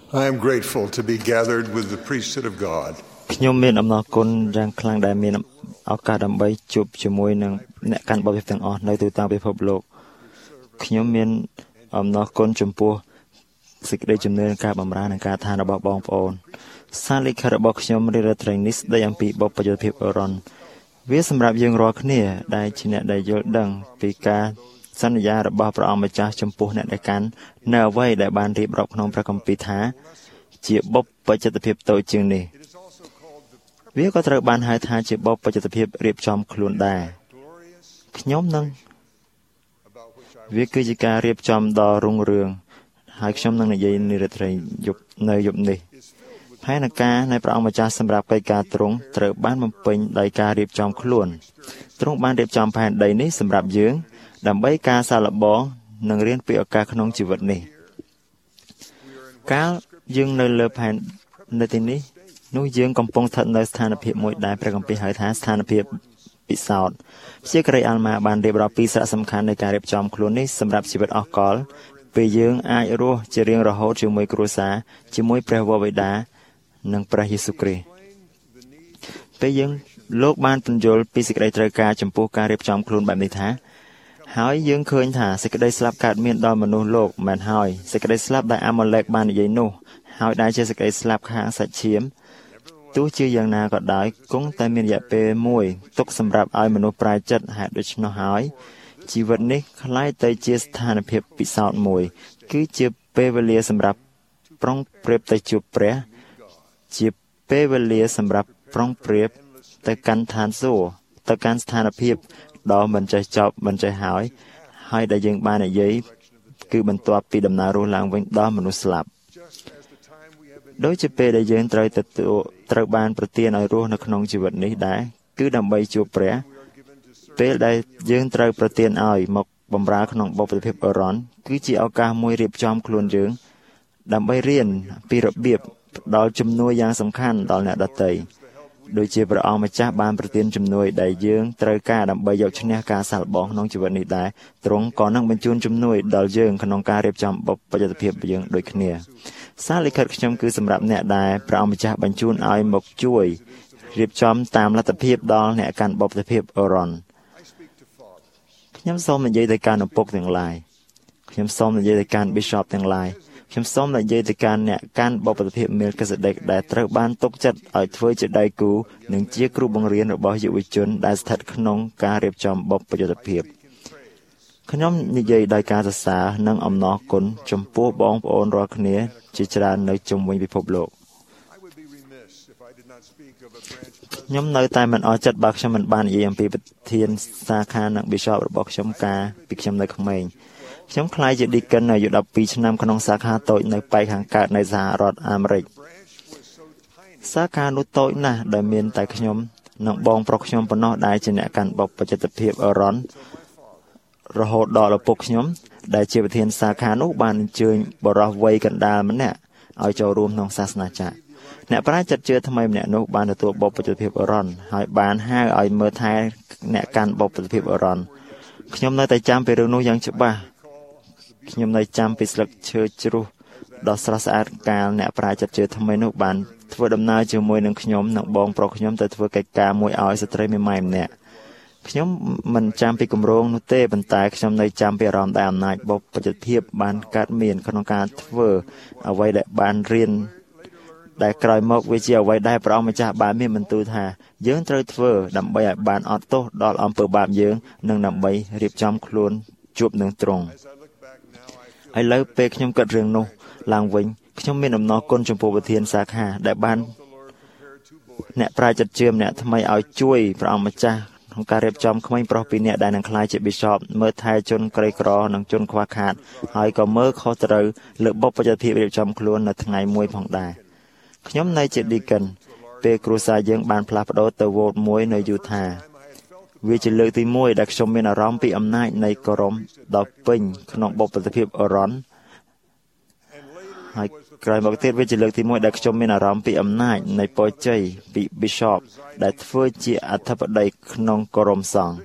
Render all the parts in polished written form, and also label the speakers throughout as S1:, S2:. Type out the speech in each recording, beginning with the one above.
S1: I am grateful to be gathered with the priesthood of God.
S2: ខ្ញុំមានអំណរគុណយ៉ាងខ្លាំងដែលមានឱកាសដើម្បីជួបជាមួយនឹងអ្នកកាន់បទទាំងអស់នៅទូទាំងពិភពលោកខ្ញុំមានអំណរគុណចំពោះសេចក្តីជំនឿនិងការបម្រើនិងការឋានរបស់បងប្អូនសារលិខិតរបស់ខ្ញុំរៀបរយត្រីនេះស្ដីអំពីបុព្វជិតភាពអរ៉ុនវាសម្រាប់យើងរាល់គ្នាដែលជាអ្នកដែលយល់ដឹងពីការសន្យារបស់ព្រះអង្គម្ចាស់ចំពោះអ្នកដែលកាន់នៅអ្វីដែលបានរៀបរាប់ក្នុងព្រះគម្ពីរថាជាបុព្វជិតភាពតូចជាងនេះវាក៏ត្រូវបានហៅថាជាបុព្វជិតភាពរៀបចំខ្លួនដែរខ្ញុំនឹងវាគឺជាការរៀបចំដ៏រុងរឿងហើយខ្ញុំនឹងនិយាយនារីត្រីយប់នៅយប់នេះផែនការនៃព្រះអង្គម្ចាស់សម្រាប់កិច្ចការទ្រង់ត្រូវបានបំពេញដោយការរៀបចំខ្លួនទ្រង់បានរៀបចំផែនដីនេះសម្រាប់យើងដើម្បីការសាកល្បងនិងរៀនពីឱកាសក្នុងជីវិតនេះកាលយើងនៅលើផែននៅទីនេះនោះយើងកំពុងស្ថិតនៅស្ថានភាពមួយដែលព្រះគម្ពីរហៅថាស្ថានភាពពិសោធន៍ព្យាការីអាល់ម៉ាបានរៀបរាប់ពីសារៈសំខាន់នៃការរៀបចំខ្លួននេះសម្រាប់ជីវិតអស់កលពេលយើងអាចរស់ជារៀងរហូតជាមួយគ្រួសារជាមួយព្រះវរបិតានិងព្រះយេស៊ូវគ្រីស្ទពេលយើងលោកបានពន្យល់ពីសេចក្តីត្រូវការចំពោះការរៀបចំខ្លួនបែបនេះថាហើយយើងឃើញថាសេចក្តីស្លាប់កើតមានដល់មនុស្សលោកមែនហើយសេចក្តីស្លាប់ដែលអាម៉ូឡេកបាននិយាយនោះហើយដែលជាសេចក្តីស្លាប់ខាងសាច់ឈាមទោះជាយ៉ាងណាក៏ដោយគង់តែមានរយៈពេលមួយទុកសម្រាប់ឲ្យមនុស្សប្រែចិត្តហេតុដូច្នោះហើយជីវិតនេះคล้ายទៅជាស្ថានភាពពិសោធន៍មួយគឺជាពេលវេលាសម្រាប់ប្រុងប្រៀបទៅជួបព្រះជាពេលវេលាសម្រាប់ប្រុងប្រៀបទៅកាន់ឋានសួគ៌ទៅកាន់ស្ថានភាពដ៏មិនចេះចប់មិនចេះហើយដែលយើងបាននិយាយគឺបន្ទាប់ពីដំណើររស់ឡើងវិញដល់មនុស្សស្លាប់ដូចជាពេលដែលយើងត្រូវបានប្រទានឲ្យរស់នៅក្នុងជីវិតនេះដែរគឺដើម្បីជួបព្រះពេលដែលយើងត្រូវប្រទានឲ្យមកបម្រើក្នុងបុព្វភាពអរ៉ុនគឺជាឱកាសមួយរៀបចំខ្លួនយើងដើម្បីរៀនពីរបៀបផ្ដល់ជំនួយយ៉ាងសំខាន់ដល់អ្នកដទៃដូចជាព្រះអង្គម្ចាស់បានប្រទានជំនួយដែលយើងត្រូវការដើម្បីយកឈ្នះការសាកល្បងក្នុងជីវិតនេះដែរទ្រង់ក៏នឹងបញ្ជូនជំនួយដល់យើងក្នុងការរៀបចំបុព្វជិតភាពយើងដូចគ្នាសារលិខិតខ្ញុំគឺសម្រាប់អ្នកដែលព្រះអង្គម្ចាស់បញ្ជូនឲ្យមកជួយរៀបចំតាមលទ្ធភាពដល់អ្នកកាន់បុព្វភាពអរ៉ុនខ្ញុំសូមនិយាយទៅកាន់ឪពុកទាំងឡាយខ្ញុំសូមនិយាយទៅកាន់ Bishop ទាំងឡាយខ្ញុំសូមនិយាយទៅកាន់អ្នកកាន់បុព្វភាពមេលគិសដេកដែលត្រូវបានទុកចិត្តឲ្យធ្វើជាដៃគូនិងជាគ្រូបង្រៀនរបស់យុវជនដែលស្ថិតក្នុងការរៀបចំបុព្វជិតភាពខ្ញុំនិយាយដោយការសរសើរនិងអំណរគុណចំពោះបងប្អូនរាល់គ្នាជាច្រើននៅជុំវិញពិភពលោកខ្ញុំនៅតែមិនអស់ចិត្តបើខ្ញុំមិនបាននិយាយអំពីប្រធានសាខានិង Bishop របស់ខ្ញុំកាលពីខ្ញុំនៅក្មេងខ្ញុំក្លាយជា Deacon នៅអាយុ12ឆ្នាំក្នុងសាខាតូចនៅប៉ែកខាងកើតនៃសហរដ្ឋអាមេរិកសាខានោះតូចណាស់ដែលមានតែខ្ញុំនិងបងប្រុសខ្ញុំប៉ុណ្ណោះដែលជាអ្នកកាន់បុព្វជិតភាពអរ៉ុនរហូតដល់ឪពុកខ្ញុំដែលជាប្រធានសាខានោះបានអញ្ជើញបរិសុទ្ធវ័យកណ្ដាលម្នាក់ឲ្យចូលរួមក្នុងសាសនាចារអ្នកប្រាជ្ញចិត្តជឿថ្មីម្នាក់នោះបានទទួលបុព្វជិតភាពអរ៉ុនហើយបានហៅឲ្យមើលថែអ្នកកាន់បុព្វជិតភាពអរ៉ុនខ្ញុំនៅតែចាំពីរឿងនោះយ៉ាងច្បាស់ខ្ញុំនៅចាំពីស្លឹកឈើជ្រុះដ៏ស្រស់ស្អាតកាលអ្នកប្រាជ្ញចិត្តជឿថ្មីនោះបានធ្វើដំណើរជាមួយនឹងខ្ញុំនិងបងប្រុសខ្ញុំទៅធ្វើកិច្ចការមួយឲ្យស្ត្រីមេម៉ាយម្នាក់ខ្ញុំមិនចាំពីគម្រោងនោះទេប៉ុន្តែខ្ញុំនៅចាំពីអារម្មណ៍ដែលអំណាចបុព្វជិតភាពបានកើតមានក្នុងការធ្វើអ្វីដែលបានរៀនដែលក្រោយមកវាជាអ្វីដែលព្រះអង្គម្ចាស់បានមានបន្ទូលថាយើងត្រូវធ្វើដើម្បីឲ្យបានអត់ទោសដល់អំពើបាបយើងនិងដើម្បីរៀបចំខ្លួនជួបនឹងទ្រង់ឥឡូវពេលខ្ញុំគិតរឿងនោះឡើងវិញខ្ញុំមានអំណរគុណចំពោះប្រធានសាខាដែលបានអ្នកប្រាជ្ញចិត្តជឿម្នាក់ថ្មីឲ្យជួយព្រះអង្គម្ចាស់ក្នុងការរៀបចំក្មេងប្រុសពីរនាក់ដែលនឹងក្លាយជា Bishop មើលថែជនក្រីក្រនិងជនខ្វះខាតហើយក៏មើលខុសត្រូវលើបុព្វជិតភាពរៀបចំខ្លួននៅថ្ងៃមួយផងដែរខ្ញុំនៅជា Deacon ពេលគ្រួសារយើងបានផ្លាស់ប្ដូរទៅវត្តមួយនៅយូថាវាជាលើកទី1ដែលខ្ញុំមានអារម្មណ៍ពីអំណាចនៃកុរ៉ុមដល់ពេញក្នុងបុព្វភាពអរ៉ុនហើយក្រោយមកទៀតវាជាលើកទី1ដែលខ្ញុំមានអារម្មណ៍ពីអំណាចនៃពរជ័យពី Bishop ដែលធ្វើជាអធិបតីក្នុងកុរ៉ុមសង្ឃ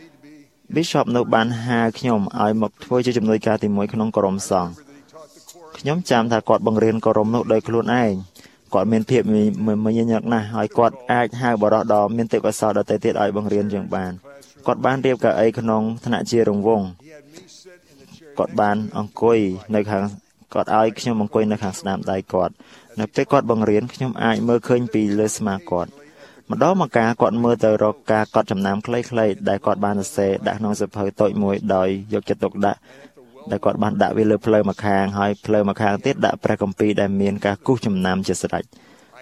S2: Bishop នៅបានហៅខ្ញុំឲ្យមកធ្វើជាជំនួយការទី1ក្នុងកុរ៉ុមសង្ឃខ្ញុំចាំថាគាត់បង្រៀនគោរមនោះដោយខ្លួនឯងគាត់មានភាពមមាញឹកណាស់ហើយគាត់អាចហៅបរិសុទ្ធដ៏មានទេពកោសល្យដទៃទៀតឲ្យបង្រៀនយើងបានគាត់បានរៀបកៅអីក្នុងថ្នាក់ជារង្វង់គាត់បានអង្គុយនៅខាងគាត់ឲ្យខ្ញុំអង្គុយនៅខាងស្នាមដៃគាត់នៅពេលគាត់បង្រៀនខ្ញុំអាចមើលឃើញពីលើស្មាគាត់ម្ដងមកកាគាត់មើលទៅរកការកត់ចំណាំខ្លីៗដែលគាត់បានសរសេរដាក់ក្នុងសៀវភៅតូចមួយដោយយកចិត្តទុកដាក់ដែលគាត់បានដាក់វាលើផ្លូវម្ខាងហើយផ្លូវម្ខាងទៀតដាក់ព្រះគម្ពីរដែលមានការគូសចំណាំជាស្រេច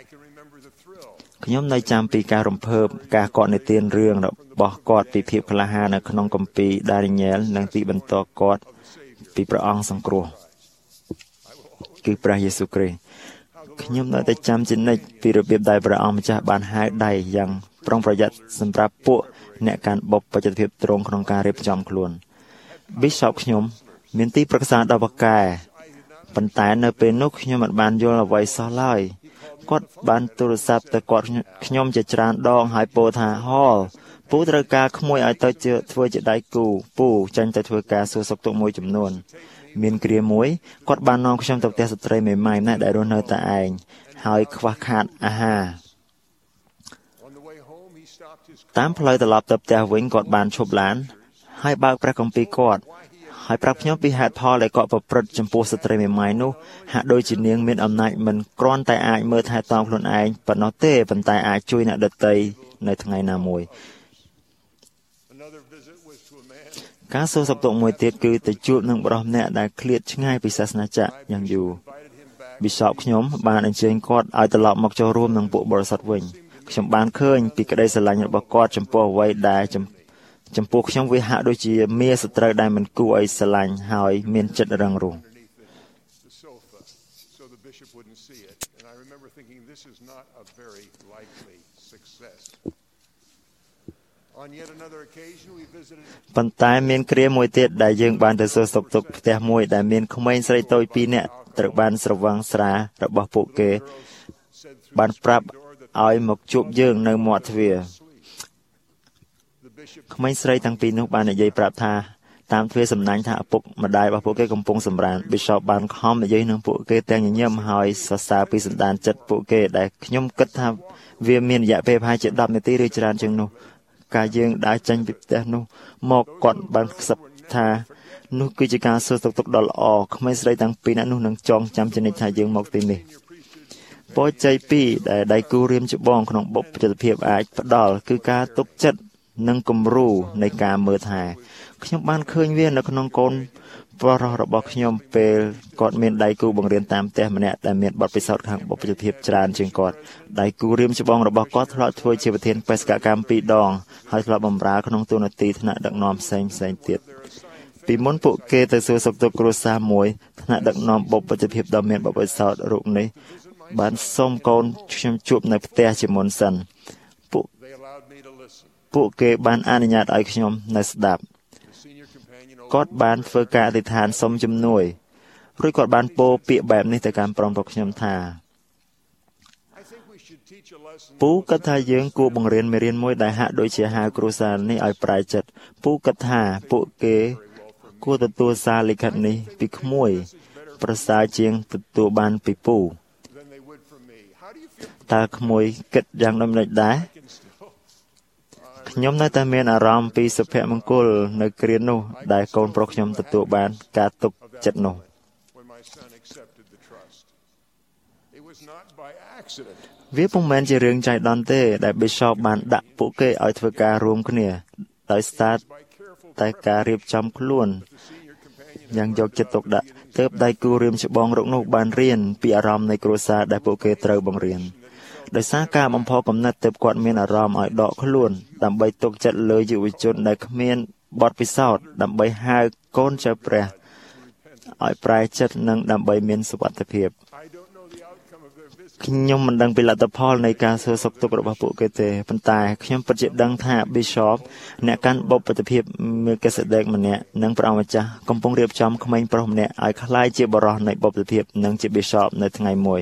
S2: ខ្ញុំនៅចាំពីការរំភើបការកត់និទានរឿងរបស់គាត់ពីភាពក្លាហាននៅក្នុងគម្ពីរដានីញ៉ែលនិងទីបន្ទាប់គាត់ពីព្រះអង្គសង្គ្រោះគឺព្រះយេស៊ូវគ្រីស្ទខ្ញុំនៅតែចាំជានិច្ចពីរបៀបដែលព្រះអង្គម្ចាស់បានហៅដៃយ៉ាងប្រុងប្រយ័ត្នសម្រាប់ពួកអ្នកកាន់បុព្វបច្ចេកភាពត្រង់ក្នុងការរៀបចំខ្លួន Bishop ខ្ញុំមានទីប្រឹក្សាដល់បកែប៉ុន្តែនៅពេលនោះខ្ញុំមិនបានយល់អ្វីសោះឡើយគាត់បានទូរស័ព្ទទៅគាត់ខ្ញុំជាច្រើនដងហើយពោលថាហលពូត្រូវការក្មួយឲ្យទៅធ្វើជាដៃគូពូចាញ់ទៅធ្វើការសួរសុខទុក្ខមួយចំនួនមានគ្រាមួយគាត់បាននាំខ្ញុំទៅផ្ទះស្ត្រីមេម៉ាយម្នាក់ដែលរស់នៅតែឯងហើយខ្វះខាតអាហារតាមផ្លូវត្រឡប់ទៅផ្ទះវិញគាត់បានឈប់ឡានហើយបើកព្រះគម្ពីរគាត់ហើយប្រាប់ខ្ញុំពីហេតុផលដែលគាត់ប្រព្រឹត្តចំពោះស្ត្រីមេម៉ាយនោះហាក់ដូចជានាងមានអំណាចមិនគ្រាន់តែអាចមើលថែទាំខ្លួនឯងប៉ុណ្ណោះទេប៉ុន្តែអាចជួយអ្នកដទៃនៅថ្ងៃណាមួយការសួរសុខទុក្ខមួយទៀតគឺទៅជួបនឹងបុរសម្នាក់ដែលឃ្លាតឆ្ងាយពីសាសនាចាក់យ៉ាងយូរ Bishop ខ្ញុំបានអញ្ជើញគាត់ឲ្យត្រឡប់មកចូលរួមនឹងពួកបរិសុទ្ធវិញខ្ញុំបានឃើញពីក្តីស្រឡាញ់របស់គាត់ចំពោះអ្វីដែលចំពោះខ្ញុំវាហាក់ដូចជាមាសត្រូវដែលមិនគួរឲ្យស្រឡាញ់ហើយមានចិត្តរឹងរូសប៉ុន្តែមានគ្រាមួយទៀតដែលយើងបានទៅសួរសុខទុក្ខផ្ទះមួយដែលមានក្មេងស្រីតូច2នាក់ត្រូវបានស្រវឹងស្រារបស់ពួកគេបានប្រាប់ឲ្យមកជួបយើងនៅមាត់ទ្វារក្មេងស្រីទាំងពីរនោះបាននិយាយប្រាប់ថាតាមទ្វារសំណាញ់ថាឪពុកម្ដាយរបស់ពួកគេកំពុងសម្រាន Bishop បានខំនិយាយនឹងពួកគេទាំងញញឹមហើយសរសើរពីសន្តានចិត្តពួកគេដែលខ្ញុំគិតថាវាមានរយៈពេលប្រហែលជា10នាទីឬច្រើនជាងនោះកាលយើងដើរចេញពីផ្ទះនោះមកគាត់បានខ្សឹបថានោះគឺជាការសួរសុខទុក្ខដ៏ល្អក្មេងស្រីទាំងពីរនាក់នោះនឹងចងចាំជានិច្ចថាយើងមកទីនេះពរជ័យ2ដែលដៃគូរៀមច្បងក្នុងបុព្វបច្ចេកភាពអាចផ្ដល់គឺការទុកចិត្តនិងគំរូនៃការមើលថែខ្ញុំបានឃើញវានៅក្នុងកូនប្រុសរបស់ខ្ញុំពេលគាត់មានដៃគូបង្រៀនតាមផ្ទះម្នាក់ដែលមានបទពិសោធន៍ខាងបុព្វបច្ចេកភាពច្រើនជាងគាត់ដៃគូរៀមច្បងរបស់គាត់ធ្លាប់ធ្វើជាប្រធានបេសកកម្ម2ដងហើយធ្លាប់បម្រើក្នុងតួនាទីថ្នាក់ដឹកនាំផ្សេងទៀតពីមុនពួកគេទៅសួរសុខទុក្ខគ្រួសារមួយថ្នាក់ដឹកនាំបុព្វបច្ចេកភាពដ៏មានបទពិសោធន៍រូបនេះបានសូមកូនខ្ញុំជួបនៅផ្ទះជាមុនសិនពួកគេបានអនុញ្ញាតឲ្យខ្ញុំនៅស្ដាប់គាត់បានធ្វើការអធិដ្ឋានសុំជំនួយរួចគាត់បានពោលពាក្យបែបនេះទៅកាន់ប្រុសរបស់ខ្ញុំថាពូគិតថាយើងគួរបង្រៀនមេរៀនមួយដែលហាក់ដូចជាហៅគ្រួសារនេះឲ្យប្រែចិត្តពូគិតថាពួកគេគួរទទួលសារលិខិតនេះពីក្មួយប្រសើរជាងទទួលបានពីពូតើក្មួយគិតយ៉ាងដូចម្តេចដែរខ្ញុំនៅតែមានអារម្មណ៍ពីសុភមង្គលនៅគ្រានោះដែលកូនប្រុសខ្ញុំទទួលបានការទុកចិត្តនោះវាពុំមែនជារឿងចៃដន្យទេដែល Bishop បានដាក់ពួកគេឲ្យធ្វើការរួមគ្នាដោយសារតែការរៀបចំខ្លួនយ៉ាងយកចិត្តទុកដាក់ទើបដៃគូរៀមច្បងរកនោះបានរៀនពីអារម្មណ៍នៃគ្រួសារដែលពួកគេត្រូវបង្រៀនដោយសារការបំផុសគំនិតទើបគាត់មានអារម្មណ៍ឲ្យដកខ្លួនដើម្បីទុកចិត្តលើយុវជនដែលគ្មានបទពិសោធន៍ដើម្បីហៅកូនចៅព្រះឲ្យប្រែចិត្តនិងដើម្បីមានសុវត្ថិភាពខ្ញុំមិនដឹងពីលទ្ធផលនៃការសួរសុខទុក្ខរបស់ពួកគេទេប៉ុន្តែខ្ញុំពិតជាដឹងថា Bishop អ្នកកាន់បុព្វបច្ចេកភាពមេកសេដេកម្នាក់និងព្រះអង្គម្ចាស់កំពុងរៀបចំក្មេងប្រុសម្នាក់ឲ្យក្លាយជាបរិសុទ្ធនៃបុព្វបច្ចេកភាពនិងជា Bishop នៅថ្ងៃមួយ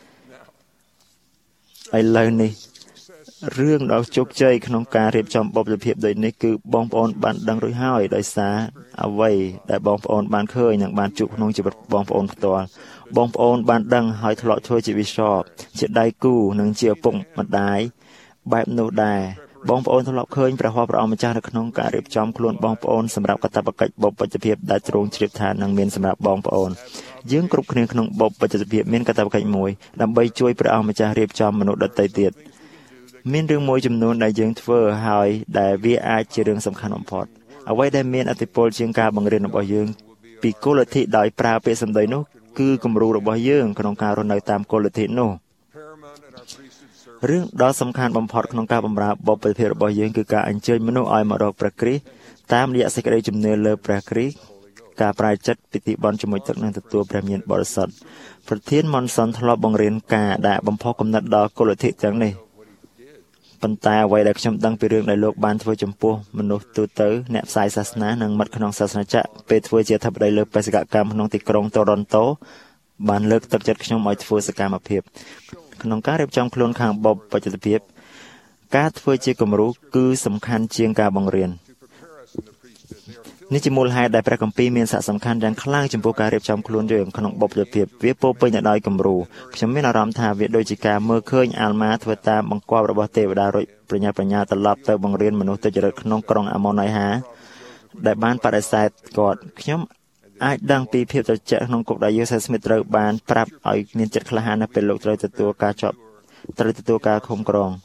S2: ឥឡូវនេះរឿងដ៏ជោគជ័យក្នុងការរៀបចំបុព្វបច្ចេកភាពដូចនេះគឺបងប្អូនបានដឹងរួចហើយដោយសារអ្វីដែលបងប្អូនបានឃើញនិងបានជួបក្នុងជីវិតបងប្អូនផ្ទាល់បងប្អូនបានដឹងហើយធ្លាប់ធ្វើជាវិស័យជាដៃគូនិងជាឪពុកម្ដាយបែបនោះដែរបងប្អូនធ្លាប់ឃើញព្រះហស្ថព្រះអង្គម្ចាស់នៅក្នុងការរៀបចំខ្លួនបងប្អូនសម្រាប់កាតព្វកិច្ចបុព្វជិភាពដែលទ្រង់ជ្រាបថានឹងមានសម្រាប់បងប្អូនយើងគ្រប់គ្នាក្នុងបុព្វជិភាពមានកាតព្វកិច្ចមួយដើម្បីជួយព្រះអង្គម្ចាស់រៀបចំមនុស្សដទៃទៀតមានរឿងមួយចំនួនដែលយើងធ្វើហើយដែលវាអាចជារឿងសំខាន់បំផុតអ្វីដែលមានឥទ្ធិពលជាងការបង្រៀនរបស់យើងពីគោលលទ្ធិដោយប្រើពាក្យសម្ដីនោះគឺគំរូរបស់យើងក្នុងការរស់នៅតាមគោលលទ្ធិនោះរឿងដ៏សំខាន់បំផុតក្នុងការបម្រើបុព្វភាពរបស់យើងគឺការអញ្ជើញមនុស្សឲ្យមករកព្រះគ្រីស្ទតាមរយៈសេចក្តីជំនឿលើព្រះគ្រីស្ទការប្រែចិត្តពិធីបុណ្យជាមួយទឹកនិងទទួលព្រះញាណបរិសុទ្ធប្រធានម៉ុនសុនធ្លាប់បង្រៀនការដាក់បំផុសគំនិតដល់គោលលទ្ធិទាំងនេះប៉ុន្តែអ្វីដែលខ្ញុំដឹងពីរឿងដែលលោកបានធ្វើចំពោះមនុស្សទូទៅអ្នកផ្សាយសាសនានិងមិត្តក្នុងសាសនាចក្រពេលធ្វើជាអធិបតីលើបេសកកម្មក្នុងទីក្រុងតូរិនតូបានលើកទឹកចិត្តខ្ញុំឲ្យធ្វើសកម្មភាពក្នុងការរៀបចំខ្លួនខាងបុព្វជិភាពការធ្វើជាគំរូគឺសំខាន់ជាងការបង្រៀននេះជាមូលហេតុដែលព្រះគម្ពីរមានសារៈសំខាន់យ៉ាងខ្លាំងចំពោះការរៀបចំខ្លួនយើងក្នុងបុព្វជិភាពវាពោពេញទៅដោយគំរូខ្ញុំមានអារម្មណ៍ថាវាដូចជាការមើលឃើញអាល់ម៉ាធ្វើតាមបង្គាប់របស់ទេវតារួចប្រញាប់ប្រញាល់ត្រឡប់ទៅបង្រៀនមនុស្សទុច្ចរិតក្នុងក្រុងអាម៉ុនហើយហាដែលបានបដិសេធគាត់ខ្ញុំអាចដឹងពីភាពត្រជាក់ក្នុងគុកដែលយូសេស្មីតត្រូវបានប្រាប់ឲ្យមានចិត្តក្លាហាននៅពេលលោកត្រូវទទួលការឃុំក្រង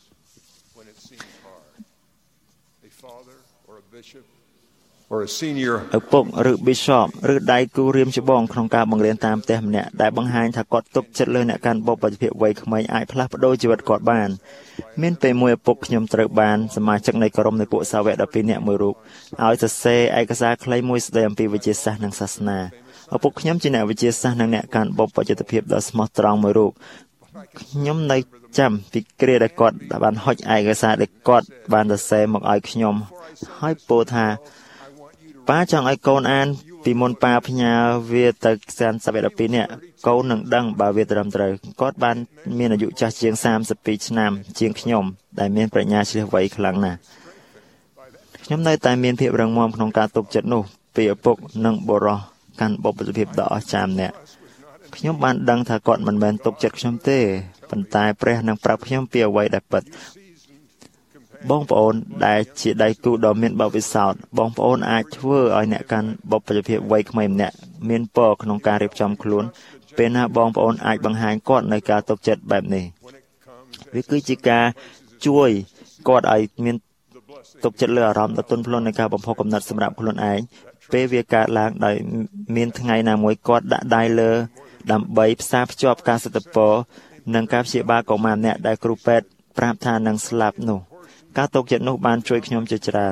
S2: ឪពុកឬ Bishop ឬដៃគូរៀមច្បងក្នុងការបង្រៀនតាមផ្ទះម្នាក់ដែលបង្ហាញថាគាត់ទុកចិត្តលើអ្នកកាន់បុព្វជិភាពវ័យក្មេងអាចផ្លាស់ប្ដូរជីវិតគាត់បានមានពេលមួយឪពុកខ្ញុំត្រូវបានសមាជិកនៃក្រុមនៃពួកសាវក12នាក់មួយរូបឲ្យសរសេរឯកសារខ្លីមួយស្ដីអំពីវិទ្យាសាស្ត្រនិងសាសនាឪពុកខ្ញុំជាអ្នកវិទ្យាសាស្ត្រនិងអ្នកកាន់បុព្វជិភាពដ៏ស្មោះត្រង់មួយរូបខ្ញុំនៅចាំពីគ្រាដែលគាត់បានហុចឯកសារដែលគាត់បានសរសេរមកឲ្យខ្ញុំហើយពោលថាប៉ាចង់ឲ្យកូនអានពីមុនប៉ាផ្ញើវាទៅសានសាវក12នាក់កូននឹងដឹងបើវាត្រឹមត្រូវគាត់បានមានអាយុចាស់ជាង32ឆ្នាំជាងខ្ញុំដែលមានប្រាជ្ញាជ្រះវៃខ្លាំងណាស់ខ្ញុំនៅតែមានភាពរឹងមាំក្នុងការទុកចិត្តនោះពីឪពុកនិងបុរសកាន់បុព្វភាពដ៏អស្ចារ្យម្នាក់ខ្ញុំបានដឹងថាគាត់មិនមែនទុកចិត្តខ្ញុំទេប៉ុន្តែព្រះនឹងប្រាប់ខ្ញុំពីអ្វីដែលពិតបងប្អូនដែលជាដៃគូដ៏មានបទពិសោធន៍បងប្អូនអាចធ្វើឲ្យអ្នកកាន់បុព្វភាពវ័យក្មេងម្នាក់មានពរក្នុងការរៀបចំខ្លួនពេលណាបងប្អូនអាចបង្ហាញគាត់នៅការទុកចិត្តបែបនេះវាគឺជាការជួយគាត់ឲ្យមានទុកចិត្តលើអារម្មណ៍ដ៏ទន់ភ្លន់នៃការបំផុសគំនិតសម្រាប់ខ្លួនឯងពេលវាកើតឡើងដោយមានថ្ងៃណាមួយគាត់ដាក់ដៃលើដើម្បីផ្សារភ្ជាប់ការសិទ្ធិពរនិងការព្យាបាលកុមារម្នាក់ដែលគ្រូពេទ្យប្រាប់ថានឹងស្លាប់នោះការទុកចិត្តនោះបានជួយខ្ញុំជាច្រើន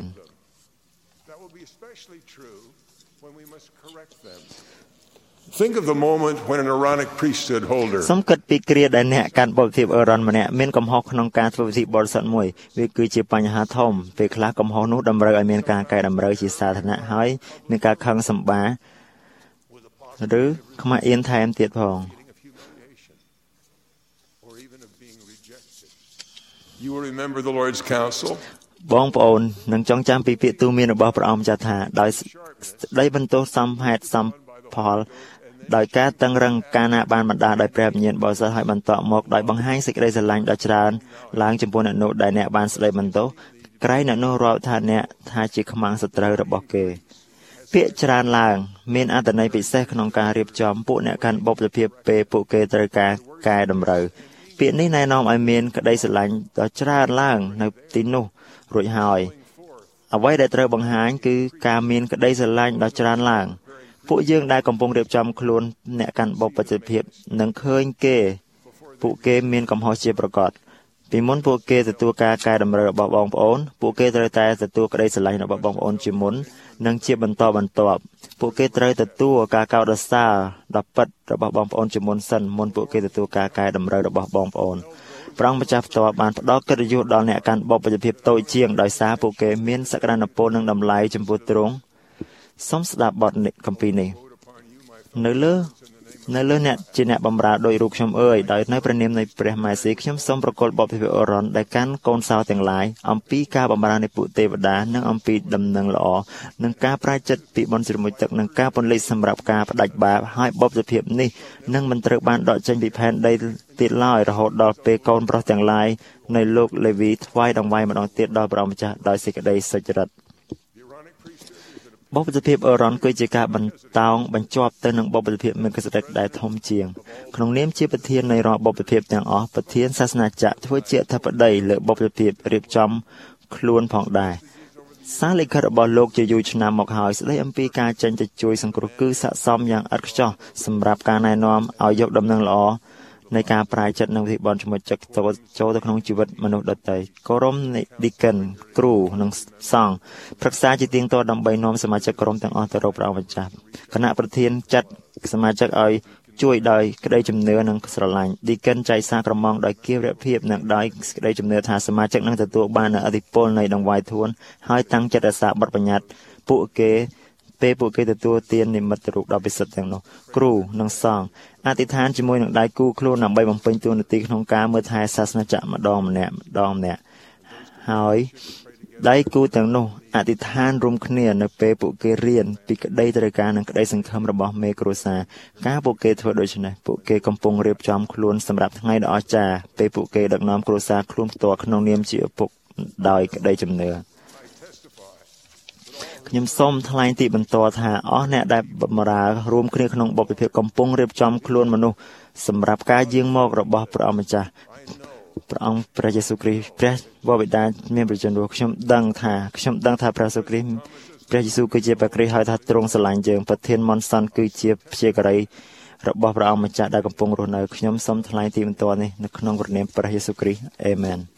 S1: Think of the moment when an Aaronic priesthood holder
S2: សូមគិតពីគ្រាដែលអ្នកកាន់បុព្វភាពអេរ៉ុនម្នាក់មានកំហុសក្នុងការធ្វើពិធីបរិសុទ្ធមួយវាគឺជាបញ្ហាធំពេលខ្លះកំហុសនោះតម្រូវឲ្យមានការកែតម្រូវជាសាធារណៈហើយមានការខឹងសម្បាឬខ្មាស់អៀនថែមទៀតផង
S1: You will remember the Lord's counsel
S2: បងប្អូននឹងចងចាំពីពាក្យទូន្មានរបស់ព្រះអង្គចាស់ថាដោយស្ដីបន្ទោសសមហេតុសមផលដោយការតឹងរឹងការណាបានបណ្ដាលដោយព្រះវិញ្ញាណបរិសុទ្ធឲ្យបន្តមកដោយបង្ហាញសេចក្តីស្រឡាញ់ដ៏ច្រើនឡើងចំពោះអ្នកនោះដែលអ្នកបានស្ដីបន្ទោសក្រែងអ្នកនោះរាប់ថាអ្នកថាជាខ្មាំងសត្រូវរបស់គេពាក្យច្រើនឡើងមានអត្ថន័យពិសេសក្នុងការរៀបចំពួកអ្នកកាន់បុព្វភាពពេលពួកគេត្រូវការកែតម្រូវពាក្យនេះណែនាំឲ្យមានក្តីស្រឡាញ់ដ៏ច្រើនឡើងនៅទីនោះរួចហើយអ្វីដែលត្រូវបង្ហាញគឺការមានក្តីស្រឡាញ់ដ៏ច្រើនឡើងពួកយើងដែលកំពុងរៀបចំខ្លួនអ្នកកាន់បុព្វភាពនឹងឃើញពួកគេមានកំហុសជាប្រកបពីមុនពួកគេទទួលការកែតម្រូវរបស់បងប្អូនពួកគេត្រូវតែទទួលក្តីស្រឡាញ់របស់បងប្អូនជាមុននិងជាបន្តបន្ទាប់ពួកគេត្រូវទទួលការកោតសរសើរដ៏ពិតរបស់បងប្អូនជាមុនមុនពួកគេទទួលការកែតម្រូវរបស់បងប្អូនព្រះអង្គម្ចាស់ផ្ទាល់បានផ្ដល់កិត្តិយសដល់អ្នកកាន់បុព្វភាពតូចជាងដោយសារពួកគេមានសក្តានុពលនិងតម្លៃចំពោះទ្រង់សូមស្ដាប់បទគម្ពីរនេះនៅលើនៅលើអ្នកជាអ្នកបម្រើដោយរូបខ្ញុំអើយដោយនៅព្រះនាមនៃព្រះម៉ែស៊ីខ្ញុំសូមប្រគល់បបភិវអរ៉ុនដែលកាន់កូនសោទាំងឡាយអំពីការបម្រើនៃពួកទេវតានិងអំពីដំណឹងល្អនិងការប្រាជ្ញចិត្តពីបុណ្យជ្រមុជទឹកនិងការពន្លិចសម្រាប់ការផ្ដាច់បាបហើយបបភិភាពនេះនឹងមិនត្រូវបានដកចេញពីផែនដីទៀតឡើយរហូតដល់ពេលកូនប្រុសទាំងឡាយនៃលោកលេវីថ្វាយដង្វាយម្ដងទៀតដល់ព្រះម្ចាស់ដោយសេចក្តីសុចរិតបុព្វភាពអឺរ៉ុនគឺជាការបញ្ជាប់ទៅនឹងបុព្វភាពមេគសិរិកដែលធំជាងក្នុងនាមជាប្រធាននៃរាល់បុព្វភាពទាំងអស់ប្រធានសាសនាចក្រធ្វើជាអធិបតីលើបុព្វភាពរៀបចំខ្លួនផងដែរសារលិខិតរបស់លោកជាយូរឆ្នាំមកហើយស្ដីអំពីការចេញទៅជួយសង្គ្រោះគឺស័ក្តិសមយ៉ាងឥតខ្ចោះសម្រាប់ការណែនាំឲ្យយកដំណឹងល្អនៃការប្រាជ្ញចិត្តនិងវិធីបន់ជាមួយចិត្តចូលទៅក្នុងជីវិតមនុស្សដទៃគោរមនៃឌីកិនគ្រូនិងសង្ឃប្រឹក្សាជាទៀងទាត់ដើម្បីនាំសមាជិកក្រុមទាំងអស់ទៅរកព្រះម្ចាស់គណៈប្រធានចាត់សមាជិកឲ្យជួយដោយក្តីជំនឿនិងស្រឡាញ់ឌីកិនចែកសារក្រមងដោយគៀវរភាពនិងដោយក្តីជំនឿថាសមាជិកនឹងទទួលបាននូវឥទ្ធិពលនៃដង្វាយធួនហើយតាំងចិត្តរក្សាបទបញ្ញត្តិពួកគេទទួលទាននិមិត្តរូបដ៏ពិសិដ្ឋទាំងនោះគ្រូនិងសង្ឃអធិដ្ឋានជាមួយនឹងដៃគូខ្លួនដើម្បីបំពេញតួនាទីក្នុងការមើលថែសាសនាចក្រម្ដងម្នាក់ហើយដៃគូទាំងនោះអធិដ្ឋានរួមគ្នានៅពេលពួកគេរៀនពីក្តីត្រូវការនិងក្តីសង្ឃឹមរបស់មេគ្រួសារការពួកគេធ្វើដូច្នេះពួកគេកំពុងរៀបចំខ្លួនសម្រាប់ថ្ងៃដ៏អស្ចារ្យពេលពួកគេដឹកនាំគ្រួសារខ្លួនផ្ទាល់ក្នុងនាមជាឪពុកដោយក្តីជំនឿខ្ញុំសូមថ្លែងទីបន្ទាល់ថាអស់អ្នកដែលបម្រើរួមគ្នាក្នុងបុព្វភាពកំពុងរៀបចំខ្លួនមនុស្សសម្រាប់ការយាងមករបស់ព្រះម្ចាស់ព្រះអង្គព្រះយេស៊ូវគ្រីស្ទព្រះវរបិតាមានព្រះជន្មខ្ញុំដឹងថាព្រះយេស៊ូវគ្រីស្ទគឺជាព្រះគ្រីស្ទហើយថាទ្រង់ស្រឡាញ់យើងប្រធានមន្តសន្តិគឺជាព្យាការីរបស់ព្រះអង្គម្ចាស់ដែលកំពុងរស់នៅខ្ញុំសូមថ្លែងទីបន្ទាល់នេះនៅក្នុងព្រះនាមព្រះយេស៊ូវគ្រីស្ទអេមែន